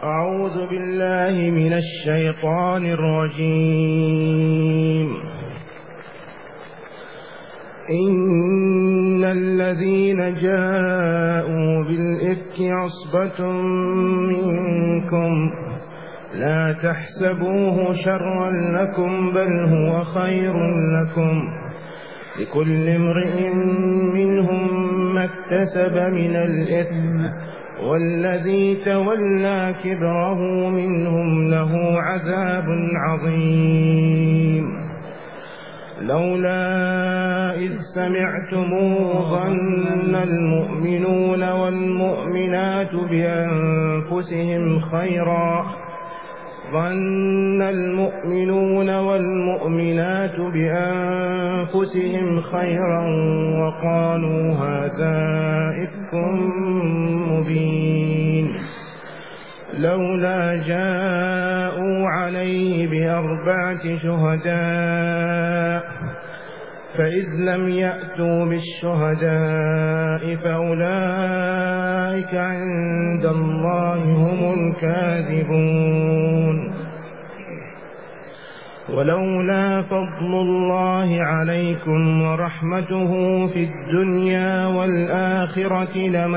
أعوذ بالله من الشيطان الرجيم. إن الذين جاءوا بالإفك عصبة منكم لا تحسبوه شرا لكم بل هو خير لكم، لكل امرئ منهم ما اكتسب من الإثم، والذي تولى كبره منهم له عذاب عظيم. لولا إذ سمعتموه ظن المؤمنون والمؤمنات بأنفسهم خيرا وقالوا هذا إفك مبين. لولا جاءوا عليه ب4 شهداء فإذ لم يأتوا بالشهداء فأولئك عند الله هم الكاذبون. ولولا فضل الله عليكم ورحمته في الدنيا والآخرة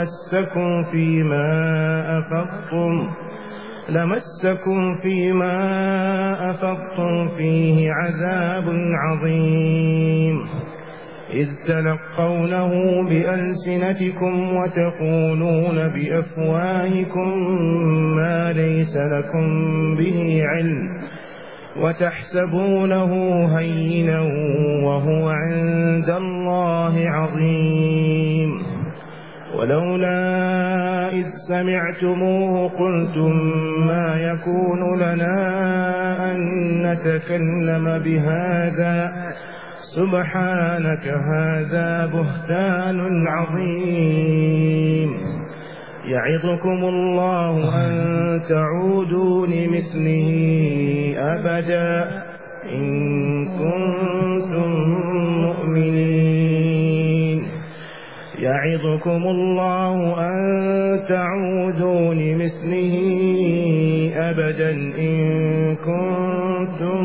لمسكم فيما أفضتم فيه عذاب عظيم، إذ تلقونه بألسنتكم وتقولون بأفواهكم ما ليس لكم به علم وتحسبونه هينا وهو عند الله عظيم. ولولا إذ سمعتموه قلتم ما يكون لنا أن نتكلم بهذا سبحانك هذا بهتان عظيم. يعظكم الله أن تعودوا لمثله أبدا إن كنتم مؤمنين. يعظكم الله أن تعودوا لمثله أبدا إن كنتم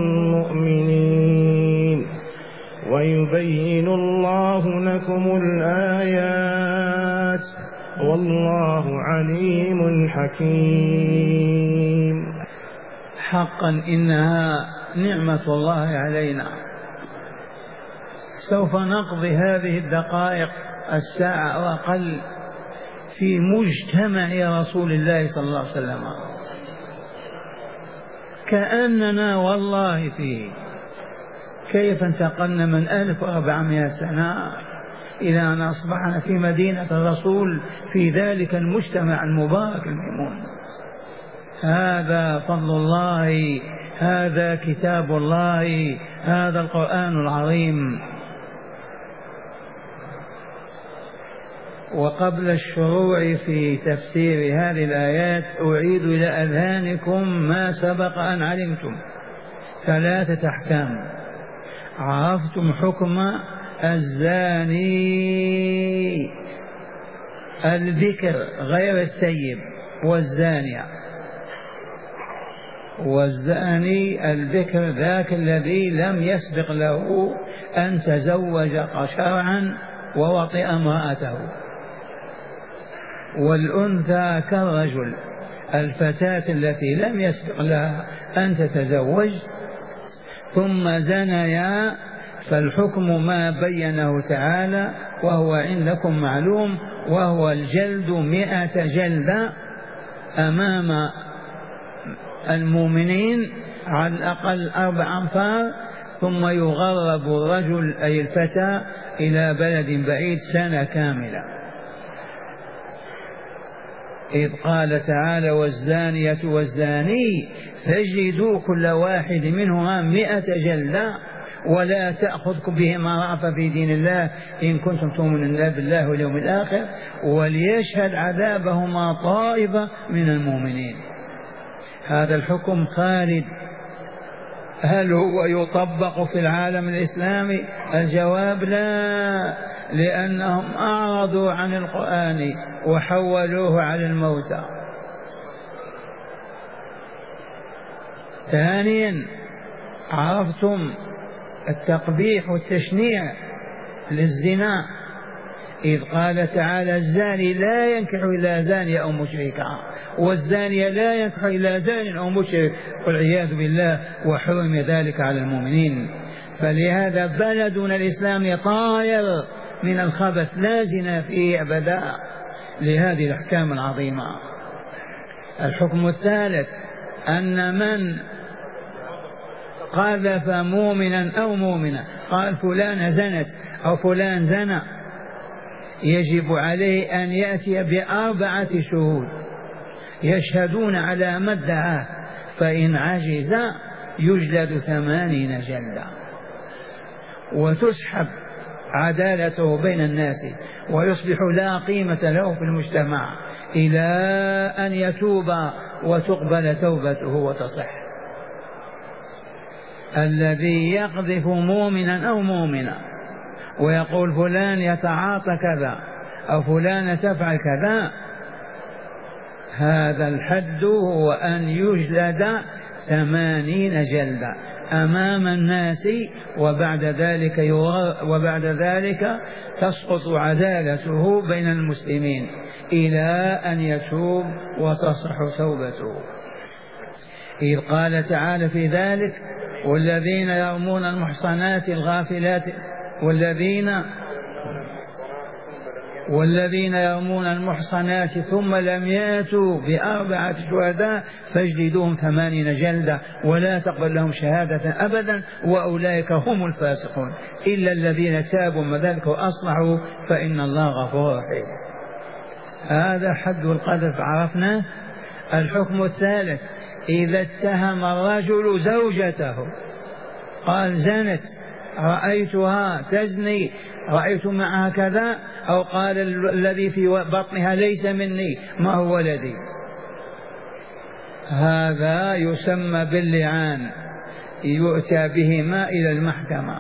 مؤمنين، ويبين الله لكم الآيات والله عليم حكيم. حقا إنها نعمة الله علينا. سوف نقضي هذه الدقائق الساعة أو أقل في مجتمع رسول الله صلى الله عليه وسلم، كأننا والله فيه. كيف انتقلنا من 1400 سنة إلى أن أصبحنا في مدينة الرسول في ذلك المجتمع المبارك الميمون. هذا فضل الله، هذا كتاب الله، هذا القرآن العظيم. وقبل الشروع في تفسير هذه الآيات أعيد إلى أذهانكم ما سبق أن علمتم. 3 أحكام. عرفتم حكم الزاني الذكر غير الثيب والزانية، والزاني الذكر ذاك الذي لم يسبق له أن تزوج شرعا ووطئ امرأته، والأنثى كالرجل الفتاة التي لم يسبق لها أن تتزوج ثم زنيا، فالحكم ما بينه تعالى وهو عندكم معلوم، وهو الجلد 100 جلدة أمام المؤمنين على الأقل 4 أنفار، ثم يغرب الرجل أي الفتى إلى بلد بعيد 1 سنة كاملة. إذ قال تعالى والزانية والزاني فاجلدوا كل واحد منهما 100 جلدة ولا تأخذكم بهما رأفة في دين الله إن كنتم تؤمنون بالله واليوم الآخر وليشهد عذابهما طائفة من المؤمنين. هذا الحكم خالد. هل هو يطبق في العالم الإسلامي؟ الجواب لا، لأنهم أعرضوا عن القرآن وحولوه على الموتى. ثانيا عرفتم التقبيح والتشنيع للزنا، إذ قال تعالى الزاني لا ينكح إلا زانية أو مشركة، والزانية لا ينكح إلا زان أو مشرك والعياذ بالله، وحرم ذلك على المؤمنين. فلهذا بلدنا الإسلام طاير من الخبث، لا زنا فيه أبدا لهذه الأحكام العظيمة. الحكم الثالث أن من قذف مؤمنا أو مؤمنة قال فلان زنت أو فلان زنى يجب عليه أن يأتي ب4 شهود يشهدون على ما ادعاه، فإن عجز يجلد 80 جلدة وتسحب عدالته بين الناس ويصبح لا قيمة له في المجتمع إلى أن يتوب وتقبل توبته وتصح. الذي يقذف مؤمنا أو مؤمنة ويقول فلان يتعاطى كذا أو فلان تفعل كذا، هذا الحد هو أن يجلد 80 جلدة أمام الناس، وبعد ذلك تسقط عدالته بين المسلمين إلى أن يتوب وتصح توبته. إذ قال تعالى في ذلك والذين يرمون المحصنات الغافلات والذين يرمون المحصنات ثم لم يأتوا ب4 شهداء فاجلدوهم 80 جلدة ولا تقبل لهم شهادة أبدا وأولئك هم الفاسقون إلا الذين تابوا من ذلك وأصلحوا فإن الله غفور رحيم. هذا حد القذف عرفناه. الحكم الثالث إذا اتهم الرجل زوجته قال زنت، رأيتها تزني، رأيت معها كذا، أو قال الذي في بطنها ليس مني ما هو ولدي، هذا يسمى باللعان، يؤتى بهما إلى المحكمة،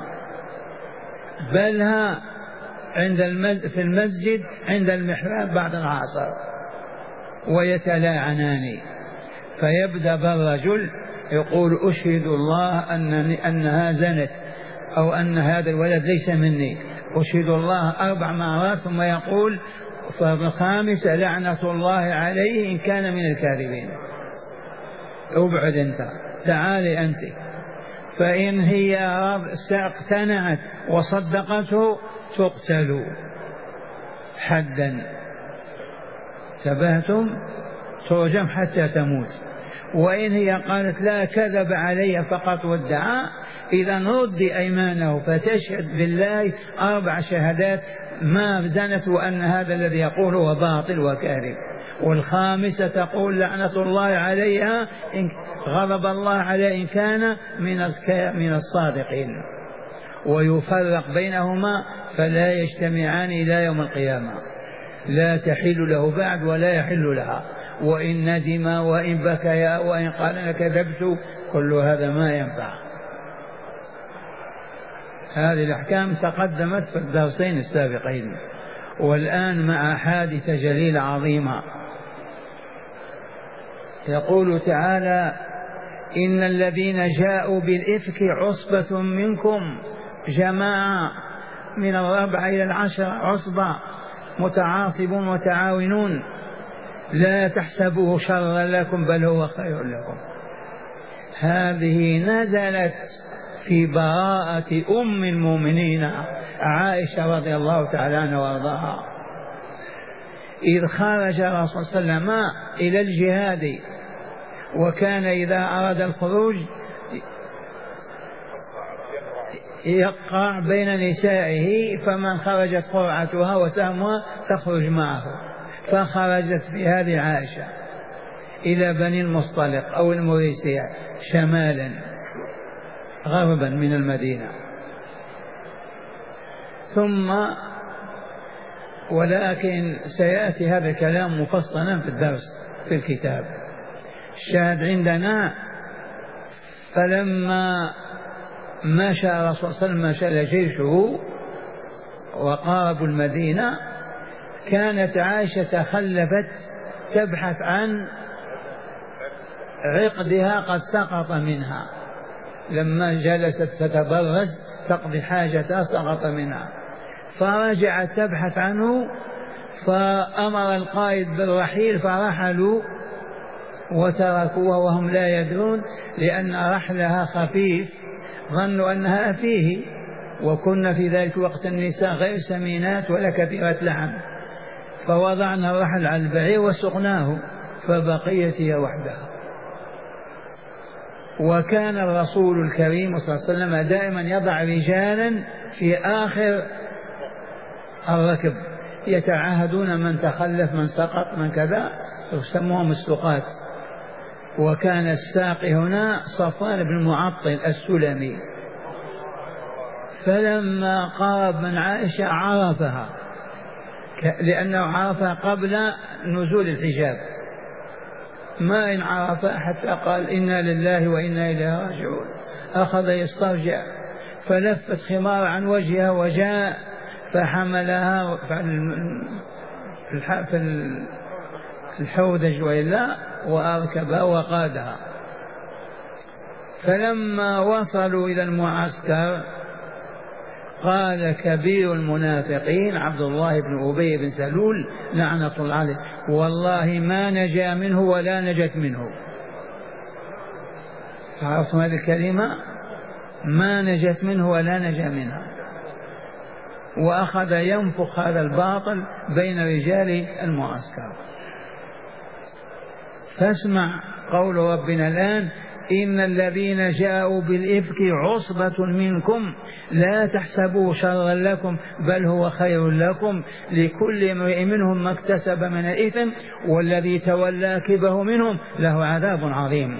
بلها في المسجد عند المحراب بعد العصر ويتلاعنان، فيبدأ بالرجل يقول أشهد الله أنها زنت أو أن هذا الولد ليس مني، أشهد الله 4 مرات، ثم يقول فالخامسة لعنة الله عليه إن كان من الكاذبين. ابعد أنت، تعالي أنت. فإن هي اقتنعت وصدقته تقتل حدا، تبهتم، ترجم حتى تموت. وإن هي قالت لا كذب علي فقط وادعى، إذا رد أيمانه فتشهد بالله 4 شهادات ما زنت وأن هذا الذي يقول هو باطل وكاذب، والخامسة تقول لعنة الله عليها إن غضب الله عليه إن كان من الصادقين، ويفرق بينهما فلا يجتمعان إلى يوم القيامة، لا تحل له بعد ولا يحل لها، وإن ندم وإن بكيا وإن قال أنا كذبت كل هذا ما ينفع. هذه الأحكام تقدمت في الدرسين السابقين، والآن مع حادثة جليلة عظيمة. يقول تعالى إن الذين جاءوا بالإفك عصبة منكم، جماعة من 4 إلى 10 عصبة متعاصبون وتعاونون، لا تحسبوه شرا لكم بل هو خير لكم. هذه نزلت في براءة أم المؤمنين عائشة رضي الله تعالى عنها وارضاها، إذ خرج الرسول صلى الله عليه وسلم إلى الجهاد، وكان إذا أراد الخروج يقع بين نسائه، فمن خرجت قرعتها وسهمها تخرج معه، فخرجت في هذه عائشة إلى بني المصطلق أو المريسية شمالا غربا من المدينة. ثم ولكن سيأتي هذا الكلام مفصلا في الدرس في الكتاب. الشاهد عندنا فلما مشى الرسول صلى الله عليه وسلم جيشه وقاربوا المدينة، كانت عائشة تخلفت تبحث عن عقدها قد سقط منها، لما جلست تتبرز تقضي حاجتها سقط منها، فرجعت تبحث عنه، فأمر القائد بالرحيل فرحلوا وتركوها وهم لا يدرون، لأن رحلها خفيف، ظنوا أنها فيه، وكنا في ذلك الوقت النساء غير سمينات ولا كثيرة لحم، فوضعنا الرحل على البعير وسقناه، فبقيت هي وحدها. وكان الرسول الكريم صلى الله عليه وسلم دائما يضع رجالا في آخر الركب يتعاهدون من تخلف من سقط من كذا، يسموهم السقاة. وكان الساقي هنا صفوان بن معطل السلمي، فلما قرب من عائشة عرفها، لأنه عرفها قبل نزول الحجاب، ما إن عرفها حتى قال إنا لله وإنا إليه راجعون، أخذ يسترجع، فلفت خمار عن وجهها وجاء فحملها في الحوذج وإلا وأركبها وقادها. فلما وصلوا إلى المعسكر قال كبير المنافقين عبد الله بن أبي بن سلول لعنة الله عليه: والله ما نجا منه ولا نجت منه. عرفتم هذه الكلمة؟ ما نجت منه ولا نجا منها. وأخذ ينفخ هذا الباطل بين رجال المعسكر. فاسمع قول ربنا الآن: إن الذين جاءوا بالإفك عصبة منكم لا تحسبوا شرا لكم بل هو خير لكم لكل امرئ منهم ما اكتسب من الإثم والذي تولى كبره منهم له عذاب عظيم.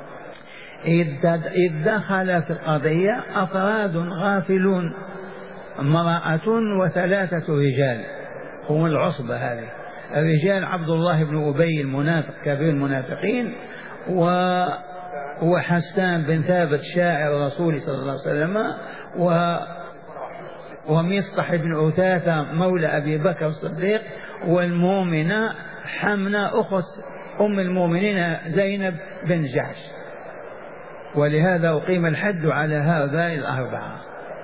إذ دخل في القضية أفراد غافلون، امرأة وثلاثة رجال، هم العصبة هذه. الرجال عبد الله بن أبي المنافق كبير المنافقين، وحسان بن ثابت شاعر الرسول صلى الله عليه وسلم، ومصطح بن عتاثة مولى أبي بكر الصديق، والمؤمنة حمنة أخت أم المؤمنين زينب بن جحش. ولهذا أقيم الحد على هؤلاء الأربعة.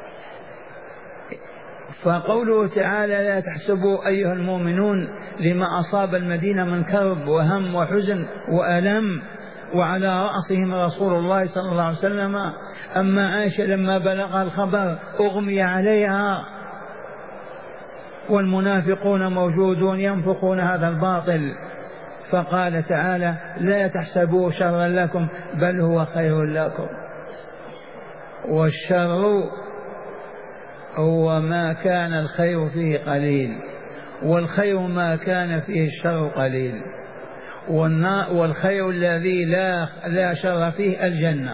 فقوله تعالى: لا تحسبوا أيها المؤمنون لما أصاب المدينة من كرب وهم وحزن وألم وعلى رأسهم رسول الله صلى الله عليه وسلم. أما عائشة لما بلغ الخبر أغمي عليها، والمنافقون موجودون ينفخون هذا الباطل. فقال تعالى: لا تحسبوا شرا لكم بل هو خير لكم. والشر هو ما كان الخير فيه قليل، والخير ما كان فيه الشر قليل، والخير الذي لا شر فيه الجنة،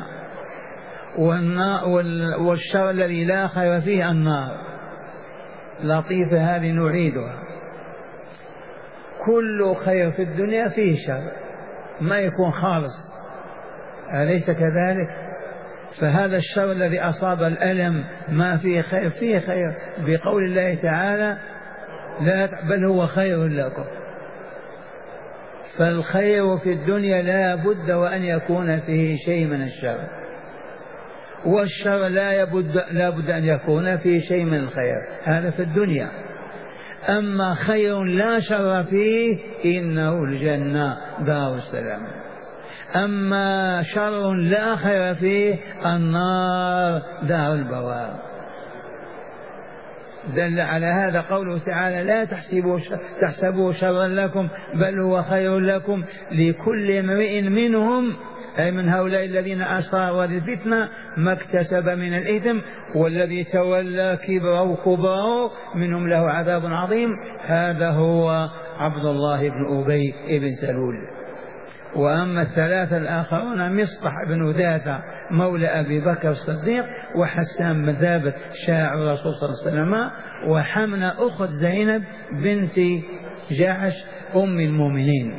والشر الذي لا خير فيه النار. لطيفة هذه نعيدها: كل خير في الدنيا فيه شر، ما يكون خالص، أليس كذلك؟ فهذا الشر الذي أصاب الألم ما فيه خير فيه خير، بقول الله تعالى: لا بل هو خير لكم. فالخير في الدنيا لا بد وأن يكون فيه شيء من الشر، والشر لا بد أن يكون فيه شيء من الخير. هذا في الدنيا. أما خير لا شر فيه إنه الجنة دار السلام. أما شر لا خير فيه النار دار البوار. دل على هذا قوله تعالى: لا تحسبوا شرا لكم بل هو خير لكم لكل امرئ منهم، أي من هؤلاء الذين أصابوا الفتنة، ما اكتسب من الإثم والذي تولى كبره منهم له عذاب عظيم. هذا هو عبد الله بن أبي بن سلول. وأما الثلاثة الآخرون: مصطح بن عتاثة مولى أبي بكر الصديق، وحسان بن ثابت شاعر الرسول صلى الله عليه وسلم، وحمنة أخت زينب بنت جحش أم المؤمنين.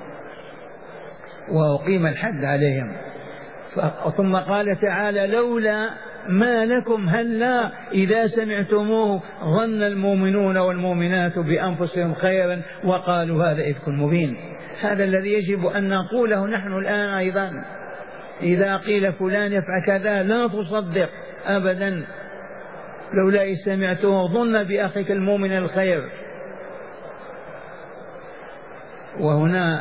وأقيم الحد عليهم. ثم قال تعالى: لولا ما لكم هلا إذا سمعتموه ظن المؤمنون والمؤمنات بأنفسهم خيرا وقالوا هذا إفك مبين. هذا الذي يجب أن نقوله نحن الآن أيضا. إذا قيل فلان يفعل كذا لا تصدق أبدا، لولا إذ سمعته ظن بأخيك المؤمن الخير. وهنا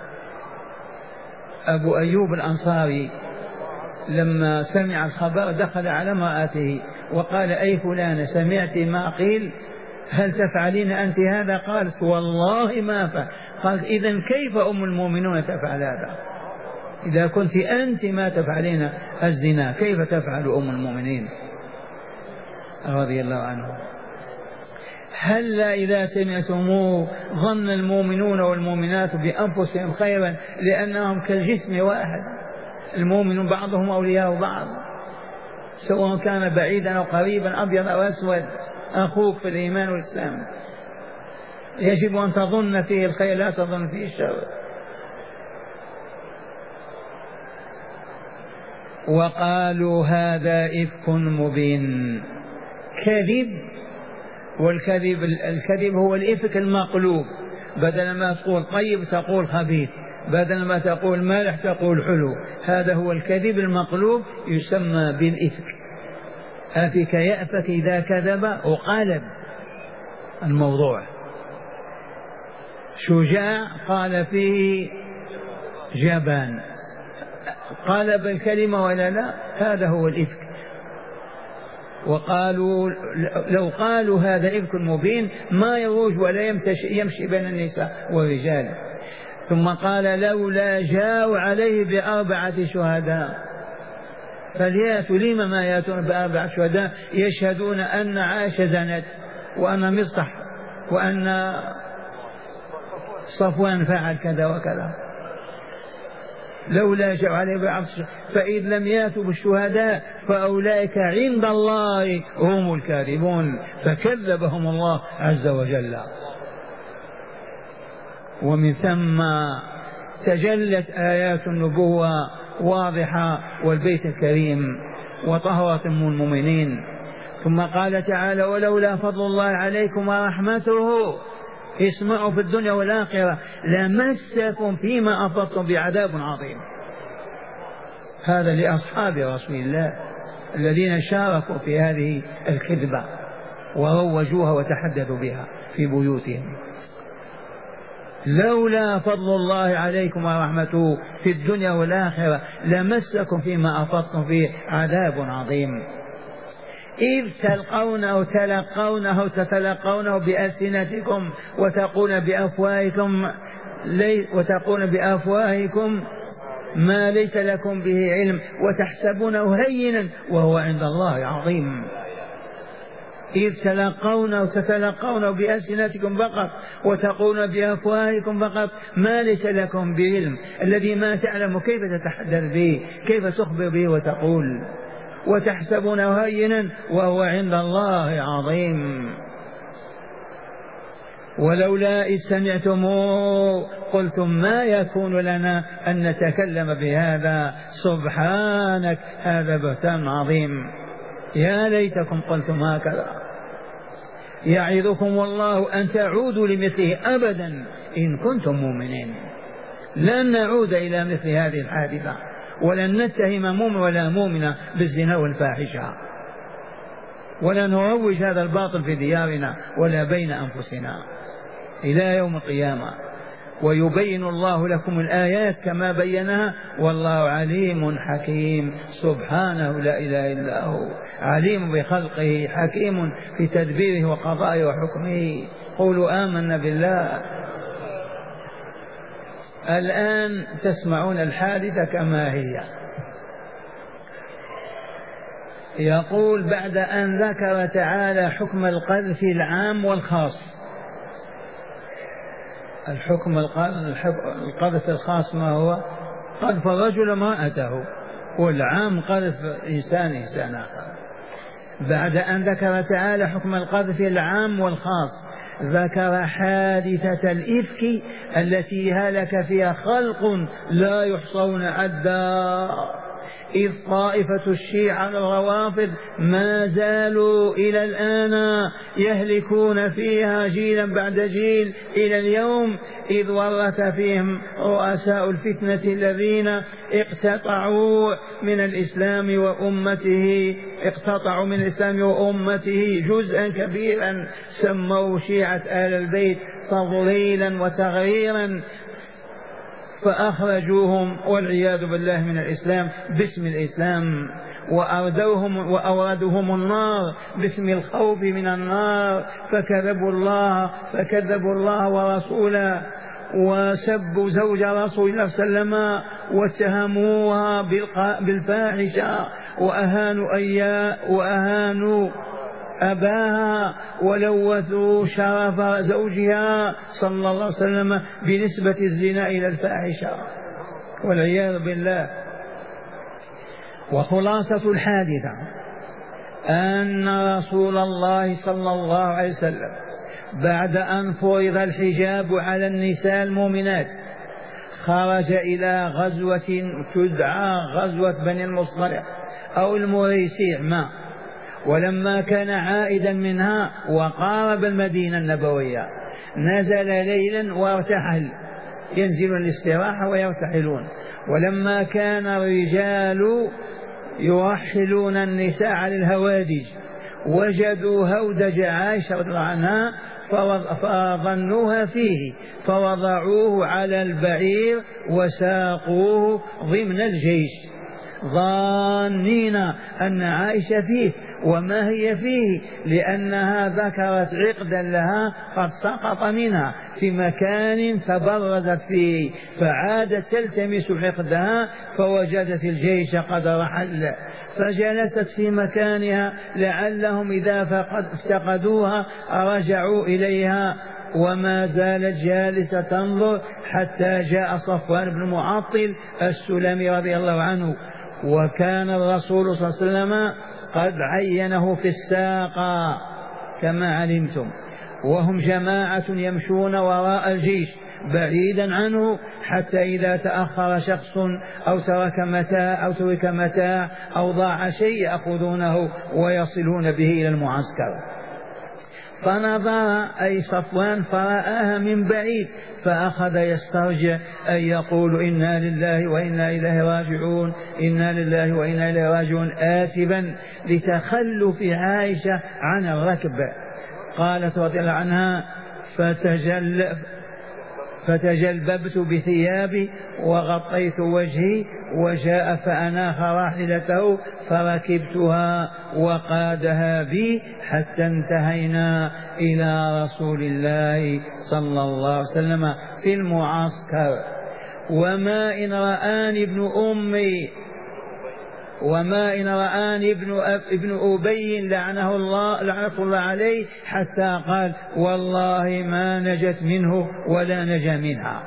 أبو أيوب الأنصاري لما سمع الخبر دخل على امرأته وقال: أي فلان، سمعت ما قيل؟ هل تفعلين أنت هذا؟ قالت: والله ما فعل. قالت: إذن كيف أم المؤمنون تفعل هذا؟ إذا كنت أنت ما تفعلين الزنا كيف تفعل أم المؤمنين رضي الله عنه؟ هل إذا سمعتموه ظن المؤمنون والمؤمنات بأنفسهم خيرا لأنهم كالجسم واحد، المؤمن بعضهم أولياء بعض، سواء كان بعيدا أو قريبا، أبيض أو أسود، أخوك في الإيمان والإسلام. يجب أن تظن فيه الخير لا تظن فيه الشر. وقالوا هذا إفك مبين. كذب، الكذب هو الإفك المقلوب، بدل ما تقول طيب تقول خبيث، بدل ما تقول مالح تقول حلو، هذا هو الكذب المقلوب يسمى بالإفك. أفك يأفك إذا كذب وقالب الموضوع. شجاع قال فيه جبان، قالب الكلمة ولا لا، هذا هو الإفك. وقالوا لو قالوا هذا إفك مبين ما يروج ولا يمشي بين النساء والرجال. ثم قال لولا جاءوا عليه بأربعة شهداء، فلياتوا لما ما ياتون بأربعة شهداء يشهدون أن عائشة زنت وأن مصطح وأن صفوان فعل كذا وكذا. لولا جاءوا عليه بأربعة شهداء، فإذ لم ياتوا بالشهداء فأولئك عند الله هم الكاذبون، فكذبهم الله عز وجل. ومن ثم تجلت آيات النبوة واضحة والبيت الكريم وطهرة المؤمنين. ثم قال تعالى ولولا فضل الله عليكم ورحمته، اسمعوا في الدنيا والآخرة، لمسكم فيما أفضتم بعذاب عظيم. هذا لأصحاب رسول الله الذين شاركوا في هذه الكذبة وروجوها وتحدثوا بها في بيوتهم. لولا فضل الله عليكم ورحمته في الدنيا والآخرة لمسكم فيما أفضتم فيه عذاب عظيم. إذ تلقونه بألسنتكم وتقولون بأفواهكم ما ليس لكم به علم وتحسبونه هينا وهو عند الله عظيم. إذ تتلقونه بألسنتكم فقط وتقولون بأفواهكم فقط ما ليس لكم بعلم، الذي ما تعلم كيف تتحدث به، كيف تخبر به وتقول، وتحسبونه هينا وهو عند الله عظيم. ولولا إذ سمعتموه قلتم ما يكون لنا أن نتكلم بهذا سبحانك هذا بهتان عظيم. يا ليتكم قلتم هكذا. يعظكم الله أن تعودوا لمثله أبدا إن كنتم مؤمنين. لن نعود إلى مثل هذه الحادثة، ولن نتهم مؤمن ولا مؤمنة بالزنا والفاحشة، ولا نروج هذا الباطل في ديارنا ولا بين أنفسنا إلى يوم القيامة. ويبين الله لكم الآيات كما بينها والله عليم حكيم. سبحانه لا إله إلا هو، عليم بخلقه حكيم في تدبيره وقضائه وحكمه. قولوا آمنا بالله. الآن تسمعون الحادثة كما هي. يقول بعد أن ذكر تعالى حكم القذف العام والخاص. الحكم القذف الخاص ما هو؟ قذف الرجل امرأته، والعام قذف إنسان آخر. بعد أن ذكر تعالى حكم القذف العام والخاص ذكر حادثة الإفك التي هلك فيها خلق لا يحصون عدا. إذ طائفة الشيعة الروافض ما زالوا إلى الآن يهلكون فيها جيلا بعد جيل إلى اليوم، إذ ورث فيهم رؤساء الفتنة الذين اقتطعوا من الإسلام وأمته جزءا كبيرا، سموا شيعة آل البيت تضليلا وتغييرا، فأخرجوهم والعياذ بالله من الإسلام باسم الإسلام، وأوردهم النار باسم الخوف من النار، فكذبوا الله ورسوله، وسبوا زوج رسول الله صلى الله عليه وسلم واتهموها بالفاحشة، وأهانوا أباها، ولوثوا شرف زوجها صلى الله عليه وسلم بنسبة الزنا إلى الفاحشة والعياذ بالله. وخلاصة الحادثة أن رسول الله صلى الله عليه وسلم بعد أن فرض الحجاب على النساء المؤمنات خرج إلى غزوة تدعى غزوة بني المصطلق أو المريسيع ولما كان عائدا منها وقارب المدينة النبوية نزل ليلا وارتحل، ينزلون الاستراحة ويرتحلون. ولما كان الرجال يرحلون النساء على الهوادج وجدوا هودج عائشة رضي الله عنها فظنوها فيه، فوضعوه على البعير وساقوه ضمن الجيش ظانين أن عائشة فيه، وما هي فيه؟ لأنها ذكرت عقدا لها قد سقط منها في مكان تبرزت فيه، فعادت تلتمس عقدها فوجدت الجيش قد رحل، فجلست في مكانها لعلهم إذا افتقدوها رجعوا إليها، وما زالت جالسة تنظر حتى جاء صفوان بن معطل السلمي رضي الله عنه، وكان الرسول صلى الله عليه وسلم قد عينه في الساقة كما علمتم، وهم جماعة يمشون وراء الجيش بعيدا عنه، حتى إذا تأخر شخص أو ترك متاع أو ضاع شيء يأخذونه ويصلون به إلى المعسكر. فنظر أي صفوان فرآها من بعيد، فأخذ يسترجع أن يقول إنا لله وإنا إليه راجعون، إنا لله وإنا إليه راجعون، آسفا لتخلف عائشة عن الركب. قالت رضي الله عنها فتجلببت بثيابي وغطيت وجهي، وجاء فأناخ راحلته فركبتها وقادها بي حتى انتهينا إلى رسول الله صلى الله عليه وسلم في المعسكر. وما إن رآني ابن أبي لعنه الله عليه حتى قال والله ما نجت منه ولا نجا منها.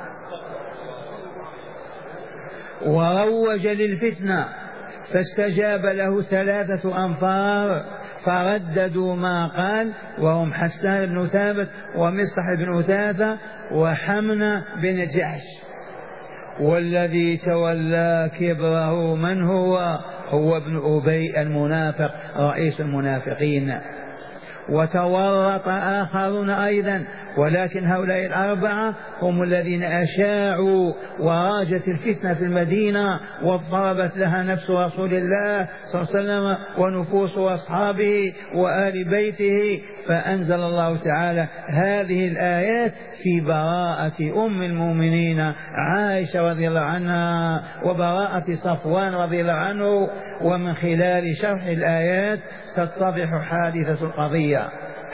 وروج للفتنة فاستجاب له 3 أنفار فرددوا ما قال، وهم حسان بن ثابت ومصطح بن أثاثة وحمنة بن جحش. والذي تولى كبره من هو ابن أبي المنافق رئيس المنافقين. وتورط آخرون أيضا، ولكن هؤلاء 4 هم الذين أشاعوا وراجت الفتنة في المدينة واضطربت لها نفس رسول الله صلى الله عليه وسلم ونفوس أصحابه وآل بيته، فأنزل الله تعالى هذه الآيات في براءة أم المؤمنين عائشة رضي الله عنها وبراءة صفوان رضي الله عنه. ومن خلال شرح الآيات تتضح حادثة القضية،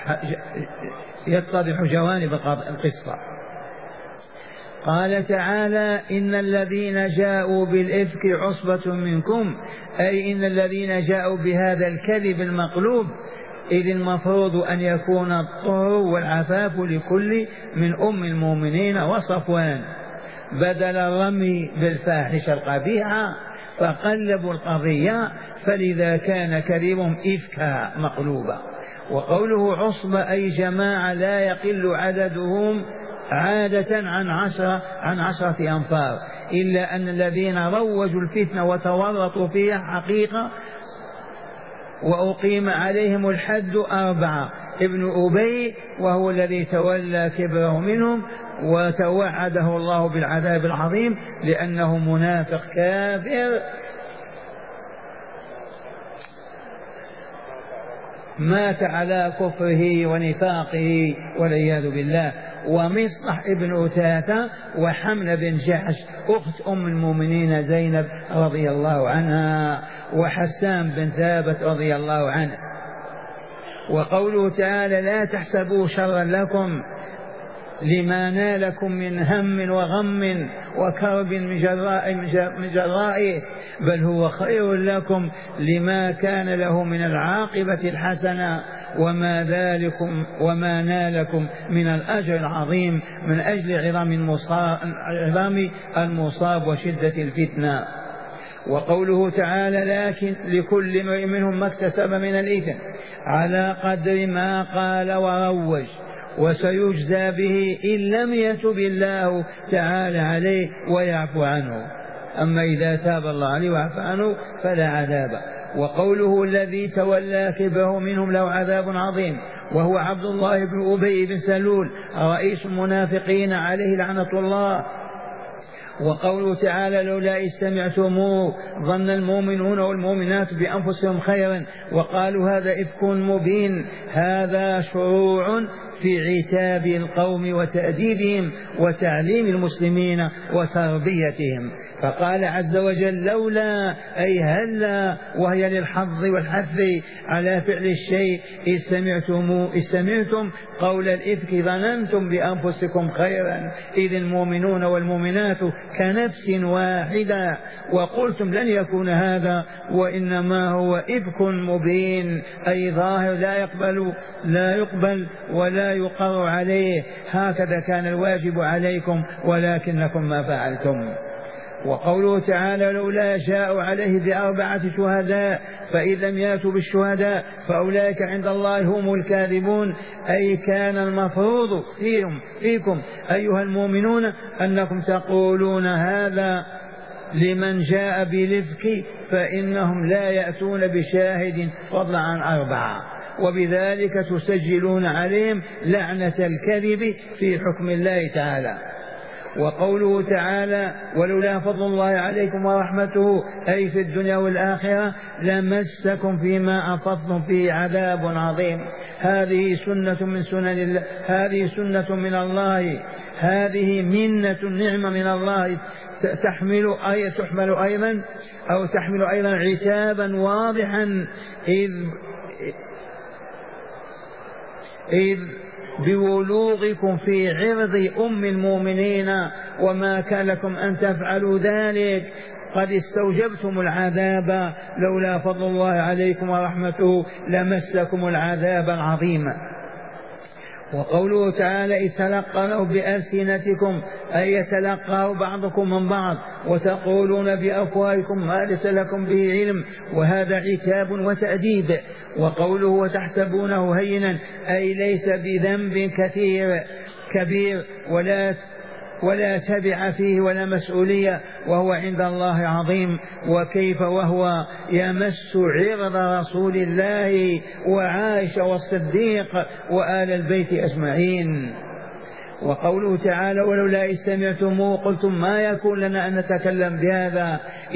يتضح جوانب القصة. قال تعالى إن الذين جاءوا بالإفك عصبة منكم، أي إن الذين جاءوا بهذا الكذب المقلوب، إذ المفروض أن يكون الطهر والعفاف لكل من أم المؤمنين وصفوان، بدل الرمي بالفاحشة القبيحة فقلبوا القضية، فلذا كان كذبهم إفكا مقلوبا. وقوله عصبة أي جماعة لا يقل عددهم عادة عن 10 أنفار، إلا أن الذين روجوا الفتنة وتورطوا فيها حقيقة وأقيم عليهم الحد 4: ابن أبي وهو الذي تولى كبره منهم وتوعده الله بالعذاب العظيم لأنه منافق كافر مات على كفره ونفاقه والعياذ بالله. ومصطح ابن أثاثة وحمل بن جحش أخت أم المؤمنين زينب رضي الله عنها وحسان بن ثابت رضي الله عنه. وقوله تعالى لا تحسبوا شرا لكم لما نالكم من هم وغم وكرب من جرائه بل هو خير لكم لما كان له من العاقبة الحسنة وما نالكم من الأجر العظيم من أجل عظام المصاب وشدة الفتنة. وقوله تعالى لكن لكل امرئ منهم ما اكتسب من الإثم على قدر ما قال وروج وسيجزى به إن لم يتب الله تعالى عليه ويعفو عنه، أما إذا تاب الله عليه وعفى عنه فلا عذاب. وقوله الذي تولى كبره منهم له عذاب عظيم وهو عبد الله بن أبي بن سلول رئيس المنافقين عليه لعنة الله. وقوله تعالى لولا إذ سمعتموه ظن المؤمنون والمؤمنات بأنفسهم خيرا وقالوا هذا إفك مبين، هذا شروع في عتاب القوم وتأديبهم وتعليم المسلمين وتربيتهم. فقال عز وجل لولا أي هلا وهي للحظ والحث على فعل الشيء إذ سمعتم قول الإفك ظننتم بأنفسكم خيرا إذ المؤمنون والمؤمنات كنفس واحدة وقلتم لن يكون هذا وإنما هو إفك مبين أي ظاهر لا يقبل ولا يقر عليه، هكذا كان الواجب عليكم ولكنكم ما فعلتم. وقوله تعالى لولا جاءوا عليه ب4 شهداء فإن لم يأتوا بالشهداء فأولئك عند الله هم الكاذبون، أي كان المفروض فيكم أيها المؤمنون أنكم تقولون هذا لمن جاء بالإفك فإنهم لا يأتون بشاهد فضلا عن 4 وبذلك تسجلون عليهم لعنة الكذب في حكم الله تعالى. وقوله تعالى ولولا فضل الله عليكم ورحمته أي في الدنيا والآخرة لمسكم فيما أفضتم فيه عذاب عظيم، هذه سنة من سنن الله، هذه سنة من الله، هذه منة نعمة من الله تحمل أيضا عتابا واضحا إذ بولوغكم في عرض أم المؤمنين وما كان لكم أن تفعلوا ذلك قد استوجبتم العذاب لولا فضل الله عليكم ورحمته لمسكم العذاب العظيم. وقوله تعالى إذ تلقونه بألسنتكم أي يتلقاه بعضكم من بعض وتقولون بأفواهكم ما ليس لكم به علم، وهذا عتاب وتأديب. وقوله وتحسبونه هينا أي ليس بذنب كبير ولا تبع فيه ولا مسؤولية وهو عند الله عظيم، وكيف وهو يمس عرض رسول الله وعائشة والصديق وآل البيت أجمعين. وقوله تعالى ولولا إذ سمعتموه قلتم ما يكون لنا أن نتكلم بهذا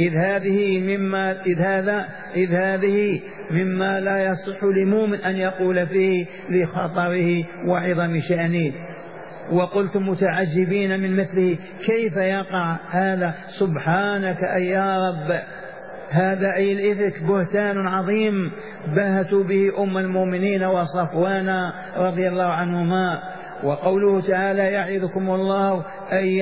إذ هذه مما لا يصح لمؤمن أن يقول فيه لخطره وعظم شأنه. وقلتم متعجبين من مثله كيف يقع هذا سبحانك أي يا رب، هذا أي الإفك بهتان عظيم بهتوا به أم المؤمنين وصفوان رضي الله عنهما. وقوله تعالى يعظكم الله أي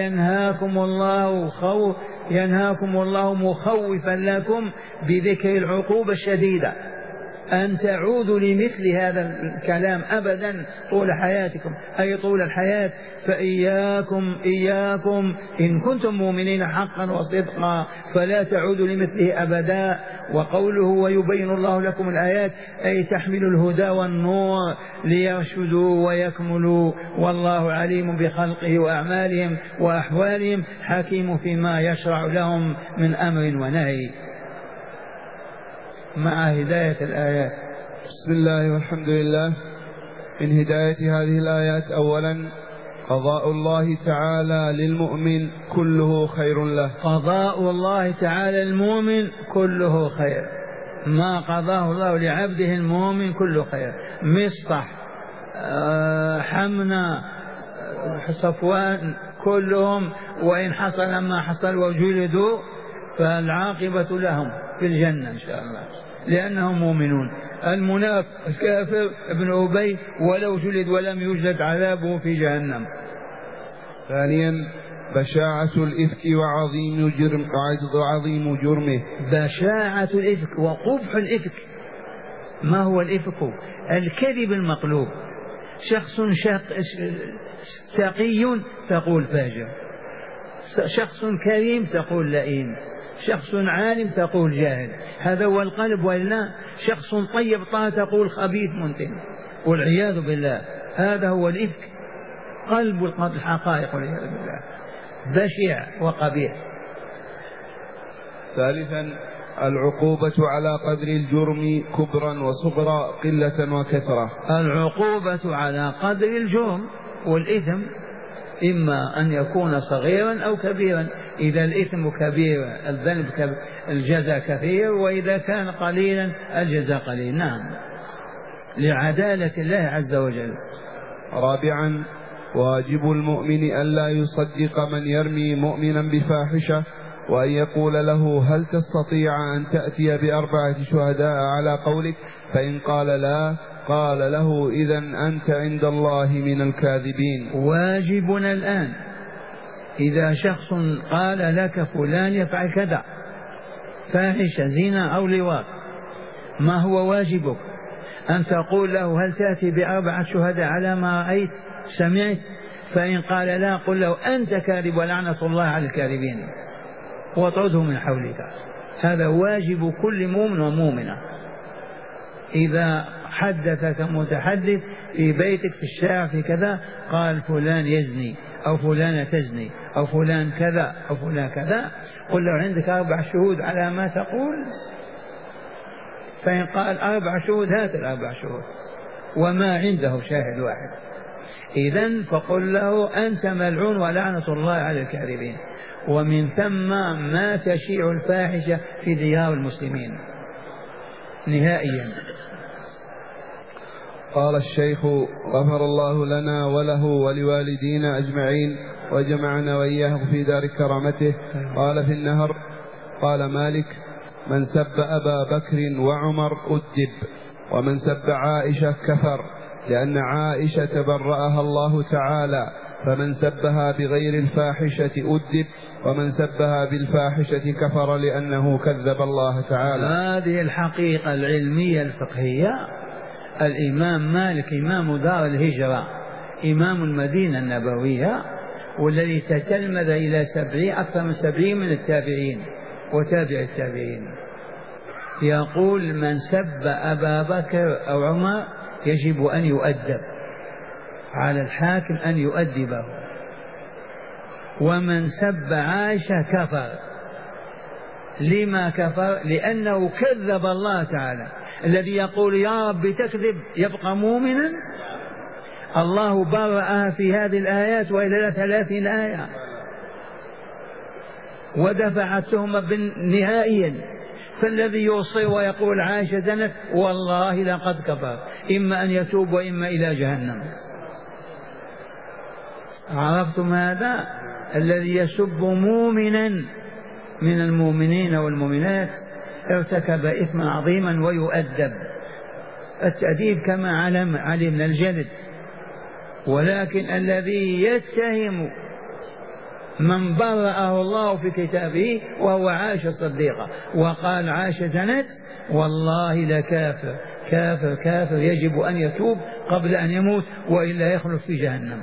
ينهاكم الله مخوفا لكم بذكر العقوبة الشديدة أن تعودوا لمثل هذا الكلام أبدا طول حياتكم، أي طول الحياة. إياكم إن كنتم مؤمنين حقا وصدقا فلا تعودوا لمثله أبدا. وقوله ويبين الله لكم الآيات أي تحمل الهدى والنور ليرشدوا ويكملوا، والله عليم بخلقه وأعمالهم وأحوالهم، حكيم فيما يشرع لهم من أمر ونهي. مع هداية الآيات. بسم الله والحمد لله. من هداية هذه الآيات أولا قضاء الله تعالى للمؤمن كله خير له. قضاء الله تعالى للمؤمن كله خير، ما قضاه الله لعبده المؤمن كله خير. مصطح، حمنا، صفوان، كلهم وإن حصل ما حصل وجلدوا فالعاقبة لهم في الجنة إن شاء الله لأنهم مؤمنون. المنافق الكافر ابن أبي ولو جلد ولم يجلد عذابه في جهنم. ثانيا بشاعة الإفك وعظيم جرمه. بشاعة الإفك وقبح الإفك. ما هو الإفك؟ الكذب المقلوب. شخص تقي تقول فاجر، شخص كريم تقول لئيم، شخص عالم تقول جاهل. هذا هو القلب. وإلا شخص طيب تقول خبيث منتن، والعياذ بالله. هذا هو الإفك، قلب الحقائق والعياذ بالله، بشع وقبيح. ثالثا العقوبة على قدر الجرم كبرا وصغرا، قلة وكثرة. العقوبة على قدر الجرم والإثم إما أن يكون صغيرا أو كبيرا. إذا الإثم كبير الذنب الجزاء كثير، وإذا كان قليلا الجزاء قليل. نعم، لعدالة الله عز وجل. رابعا واجب المؤمن ألا يصدق من يرمي مؤمنا بفاحشة، وأن يقول له هل تستطيع أن تأتي ب4 شهداء على قولك؟ فإن قال لا قال له إذن أنت عند الله من الكاذبين. واجبنا الآن إذا شخص قال لك فلان يفعل كذا، فاحشة، زنا أو لواط، ما هو واجبك؟ أن تقول له هل تأتي ب4 شهداء على ما رأيت سمعت؟ فإن قال لا قل له أنت كاذب ولعنة الله على الكاذبين واطرده من حولك. هذا واجب كل مؤمن ومؤمنة. إذا حدثك متحدث في بيتك في الشارع في كذا قال فلان يزني أو فلانة تزني أو فلان كذا أو فلان كذا، قل له عندك 4 شهود على ما تقول؟ فإن قال 4 شهود هات 4 شهود وما عنده شاهد واحد، إذن فقل له أنت ملعون ولعنة الله على الكاذبين. ومن ثم ما تشيع الفاحشة في ديار المسلمين نهائيا. قال الشيخ غفر الله لنا وله ولوالدينا أجمعين وجمعنا وإياه في دار كرامته. قال في النهر قال مالك من سب أبا بكر وعمر أدب، ومن سب عائشة كفر، لأن عائشة برأها الله تعالى، فمن سبها بغير الفاحشة أدب، ومن سبها بالفاحشة كفر لأنه كذب الله تعالى. هذه الحقيقة العلمية الفقهية. الإمام مالك إمام دار الهجرة، إمام المدينة النبوية، والذي تتلمذ إلى أكثر من 70 من التابعين وتابع التابعين، يقول من سب أبا بكر أو عمر يجب أن يؤدب، على الحاكم أن يؤدبه. ومن سب عائشة كفر. لما كفر؟ لأنه كذب الله تعالى. الذي يقول يا رب تكذب يبقى مؤمنا؟ الله برأها في هذه الآيات وإلى 30 آية ودفع التهمة نهائيا. فالذي يوصي ويقول عائشة زنت والله لقد كفر، إما أن يتوب وإما إلى جهنم. عرفتم هذا؟ الذي يسب مؤمنا من المؤمنين والمؤمنات ارتكب إثما عظيما ويؤدب. التأديب كما علمنا الجلد. ولكن الذي يتهم من برأه الله في كتابه وهو عائشة الصديقة وقال عائشة زنت والله لكافر كافر كافر، يجب أن يتوب قبل أن يموت وإلا يخلد في جهنم.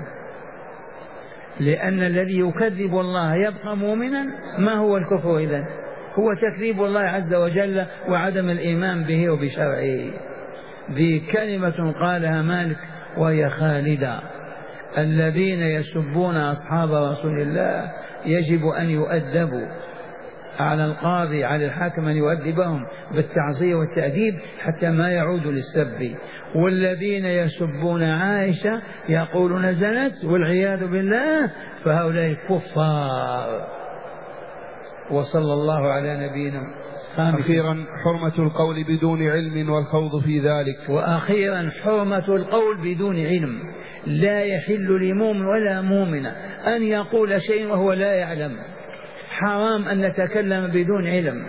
لأن الذي يكذب الله يبقى مؤمنا. ما هو الكفر إذن؟ هو تكذيب الله عز وجل وعدم الإيمان به وبشرعه. بكلمة قالها مالك وهي خالدة: الذين يسبون أصحاب رسول الله يجب أن يؤدبوا، على القاضي على الحاكم أن يؤدبهم بالتعزير والتأديب حتى ما يعودوا للسب. والذين يسبون عائشة يقولون زنت والعياذ بالله، فهؤلاء كفار. وصلى الله على نبينا. أخيرا حرمة القول بدون علم والخوض في ذلك. وأخيرا حرمة القول بدون علم. لا يحل لمؤمن ولا مؤمنة أن يقول شيء وهو لا يعلم. حرام أن نتكلم بدون علم،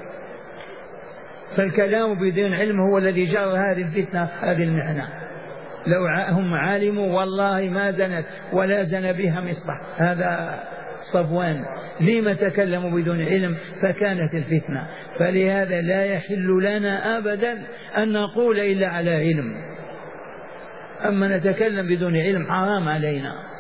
فالكلام بدون علم هو الذي جرى هذه الفتنة هذه المحنة. لو هم علموا والله ما زنت ولا زن بها مصباح هذا صفوان، لما تكلموا بدون علم فكانت الفتنة. فلهذا لا يحل لنا أبدا أن نقول إلا على علم، أما نتكلم بدون علم حرام علينا.